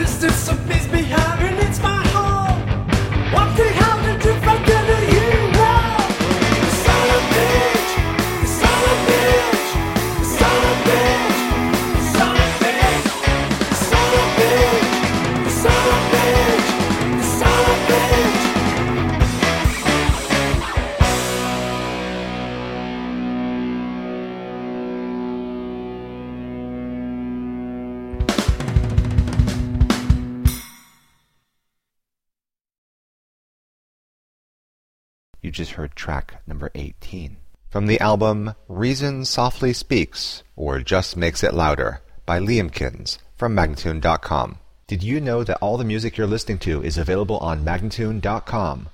You just heard track number 18. From the album Reason Softly Speaks, or Just Makes It Louder, by Liamkins, from Magnatune.com. Did you know that all the music you're listening to is available on Magnatune.com?